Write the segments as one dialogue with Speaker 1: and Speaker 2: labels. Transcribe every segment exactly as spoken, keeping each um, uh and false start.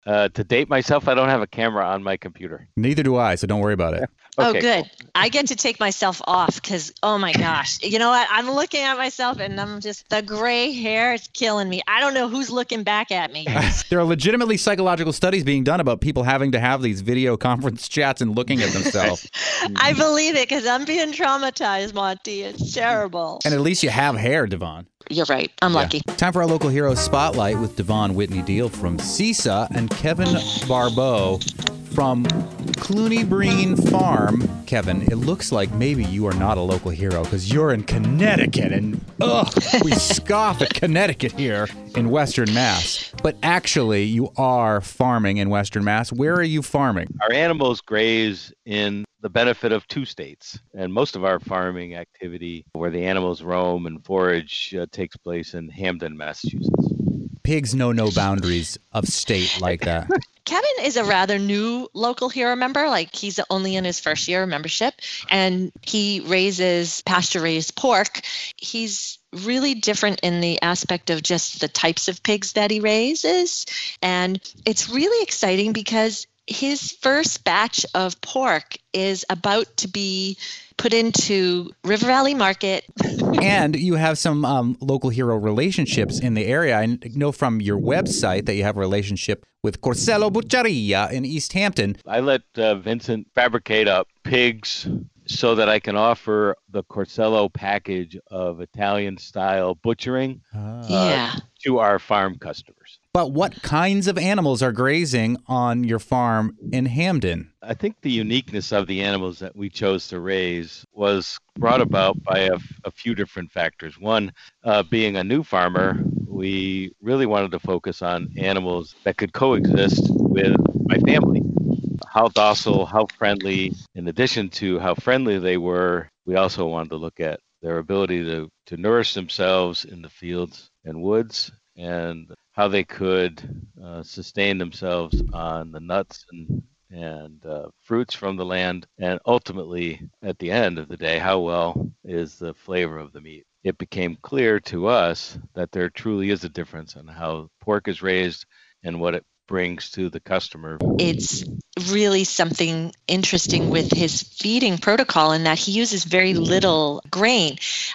Speaker 1: Uh, to date myself, I don't have a camera on my computer.
Speaker 2: Neither do I, so don't worry about it.
Speaker 3: Okay, oh, good.
Speaker 1: Cool.
Speaker 3: I get to take myself off because, oh my gosh, you know what? I'm looking at myself and I'm just, the gray hair is killing me. I don't know who's looking back at me.
Speaker 2: There are legitimately psychological studies being done about people having to have these video conference chats and looking at themselves.
Speaker 3: I believe it because I'm being traumatized, Monty. It's terrible.
Speaker 2: And at least you have hair, Devon.
Speaker 3: You're right. I'm
Speaker 2: Yeah.
Speaker 3: lucky.
Speaker 2: Time for our local hero spotlight with Devon Whitney Deal from C I S A and Kevin Barbeau from Clooney Breen Farm. Kevin, it looks like maybe you are not a local hero because you're in Connecticut, and ugh, we scoff at Connecticut here in Western Mass. But actually, you are farming in Western Mass. Where are you farming?
Speaker 1: Our animals graze in the benefit of two states, and most of our farming activity where the animals roam and forage uh, takes place in Hamden, Massachusetts.
Speaker 2: Pigs know no boundaries of state like that.
Speaker 3: Kevin is a rather new local hero member. Like, he's only in his first year of membership, and he raises pasture-raised pork. He's really different in the aspect of just the types of pigs that he raises. And it's really exciting because his first batch of pork is about to be put into River Valley Market.
Speaker 2: And you have some um, local hero relationships in the area. I know from your website that you have a relationship with Corsello Bucceria in East Hampton.
Speaker 1: I let uh, Vincent fabricate up pigs so that I can offer the Corsello package of Italian-style butchering uh,
Speaker 3: yeah.
Speaker 1: to our farm customers.
Speaker 2: But what kinds of animals are grazing on your farm in Hamden?
Speaker 1: I think the uniqueness of the animals that we chose to raise was brought about by a, a few different factors. One, uh, being a new farmer, we really wanted to focus on animals that could coexist with my family. How docile, how friendly. In addition to how friendly they were, we also wanted to look at their ability to, to nourish themselves in the fields and woods, and how they could uh, sustain themselves on the nuts and and uh, fruits from the land, and ultimately, at the end of the day, how well is the flavor of the meat. It became clear to us that there truly is a difference in how pork is raised and what it brings to the customer.
Speaker 3: It's really something interesting with his feeding protocol in that he uses very little grain.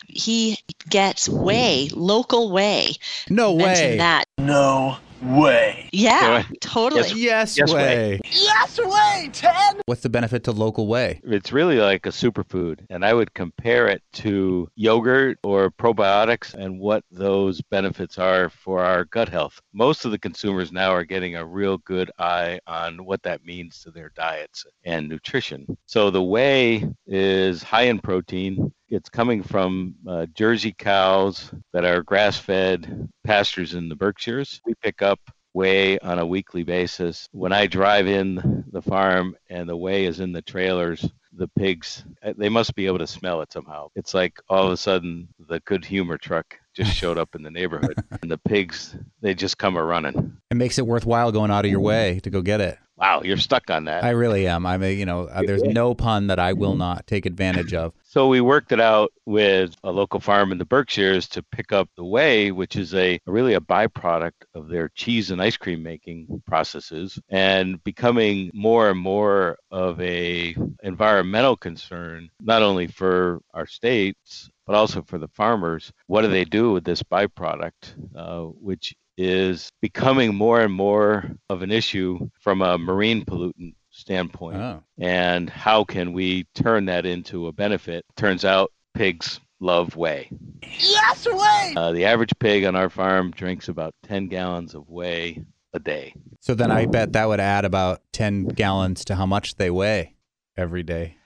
Speaker 3: He gets whey, local whey.
Speaker 2: No way.
Speaker 3: Mention that.
Speaker 4: No way.
Speaker 3: Yeah, totally.
Speaker 2: Yes,
Speaker 1: Yes,
Speaker 2: way.
Speaker 1: way.
Speaker 4: Yes way, ten!
Speaker 2: What's the benefit to local whey?
Speaker 1: It's really like a superfood, and I would compare it to yogurt or probiotics and what those benefits are for our gut health. Most of the consumers now are getting a real good eye on what that means to their diets and nutrition. So the whey is high in protein. It's coming from uh, Jersey cows that are grass-fed pastures in the Berkshires. We pick up whey on a weekly basis. When I drive in the farm and the whey is in the trailers, the pigs, they must be able to smell it somehow. It's like all of a sudden the Good Humor truck just showed up in the neighborhood, and the pigs, they just come a-running.
Speaker 2: It makes it worthwhile going out of your way to go get it.
Speaker 1: Wow, you're stuck on that.
Speaker 2: I really am. I mean, you know, uh, there's no pun that I will not take advantage of.
Speaker 1: So we worked it out with a local farm in the Berkshires to pick up the whey, which is a really a byproduct of their cheese and ice cream making processes, and becoming more and more of a environmental concern, not only for our states, but also for the farmers. What do they do with this byproduct, uh, which is becoming more and more of an issue from a marine pollutant standpoint?
Speaker 2: Oh.
Speaker 1: And how can we turn that into a benefit? Turns out pigs love whey.
Speaker 4: Yes way!
Speaker 1: Uh, the average pig on our farm drinks about ten gallons of whey a day.
Speaker 2: So then I bet that would add about ten gallons to how much they weigh every day.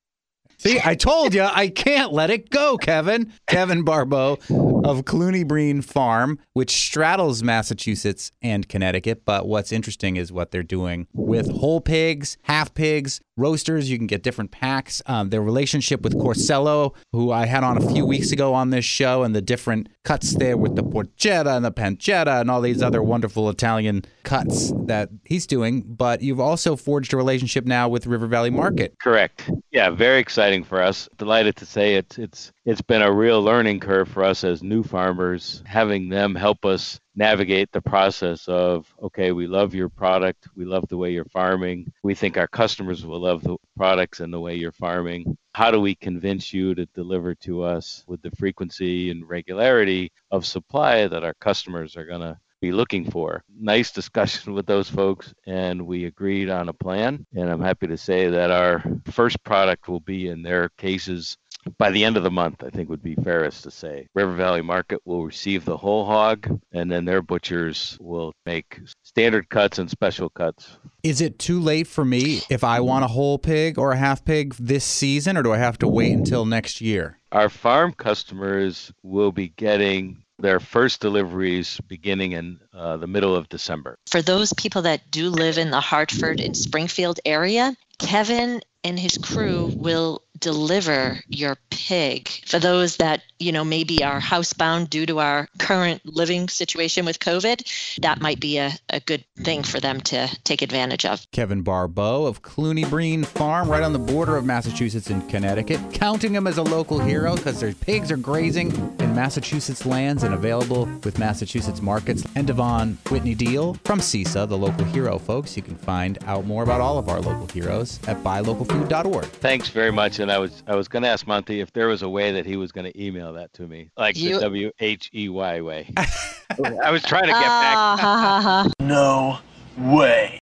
Speaker 2: See, I told you, I can't let it go, Kevin. Kevin Barbeau of Clooney Breen Farm, which straddles Massachusetts and Connecticut. But what's interesting is what they're doing with whole pigs, half pigs, roasters. You can get different packs. Um, their relationship with Corsello, who I had on a few weeks ago on this show, and the different cuts there with the porchetta and the pancetta and all these other wonderful Italian cuts that he's doing. But you've also forged a relationship now with River Valley Market.
Speaker 1: Correct. Yeah, very exciting for us. Delighted to say it's it's it's been a real learning curve for us as new new farmers, having them help us navigate the process of, okay, we love your product. We love the way you're farming. We think our customers will love the products and the way you're farming. How do we convince you to deliver to us with the frequency and regularity of supply that our customers are going to be looking for? Nice discussion with those folks, and we agreed on a plan. And I'm happy to say that our first product will be in their cases by the end of the month, I think would be fairest to say. River Valley Market will receive the whole hog, and then their butchers will make standard cuts and special cuts.
Speaker 2: Is it too late for me if I want a whole pig or a half pig this season, or do I have to wait until next year?
Speaker 1: Our farm customers will be getting their first deliveries beginning in uh, the middle of December.
Speaker 3: For those people that do live in the Hartford and Springfield area, Kevin and his crew will deliver your pig. For those that, you know, maybe are housebound due to our current living situation with COVID, that might be a, a good thing for them to take advantage of.
Speaker 2: Kevin Barbeau of Cluny Breen Farm, right on the border of Massachusetts and Connecticut, counting him as a local hero because their pigs are grazing in Massachusetts lands and available with Massachusetts markets. And Devon Whitney Deal from CISA, the local hero, folks. You can find out more about all of our local heroes at buy local food dot org.
Speaker 1: Thanks very much. And I was I was going to ask Monty if there was a way that he was going to email that to me, like
Speaker 3: You-
Speaker 1: the W H E Y way. I was trying to get back.
Speaker 3: Ah, ha, ha, ha.
Speaker 4: No way.